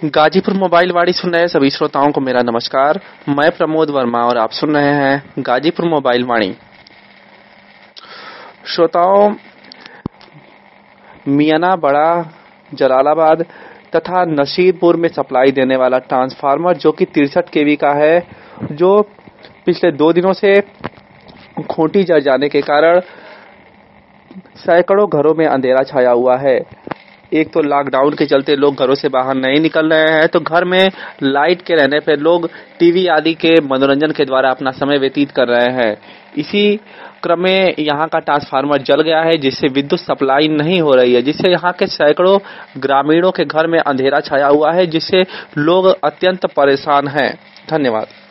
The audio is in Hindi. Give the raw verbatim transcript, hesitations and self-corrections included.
गाजीपुर मोबाइल वाणी सुन रहे सभी श्रोताओं को मेरा नमस्कार। मैं प्रमोद वर्मा और आप सुन रहे हैं गाजीपुर मोबाइल वाणी। श्रोताओं, मियाना बड़ा, जलालाबाद तथा नसीरपुर में सप्लाई देने वाला ट्रांसफार्मर जो कि तिरसठ केवी का है, जो पिछले दो दिनों से खूंटी जल जाने के कारण सैकड़ों घरों में अंधेरा छाया हुआ है। एक तो लॉकडाउन के चलते लोग घरों से बाहर नहीं निकल रहे हैं, तो घर में लाइट के रहने पर लोग टीवी आदि के मनोरंजन के द्वारा अपना समय व्यतीत कर रहे हैं। इसी क्रम में यहाँ का ट्रांसफार्मर जल गया है, जिससे विद्युत सप्लाई नहीं हो रही है, जिससे यहाँ के सैकड़ों ग्रामीणों के घर में अंधेरा छाया हुआ है, जिससे लोग अत्यंत परेशान हैं। धन्यवाद।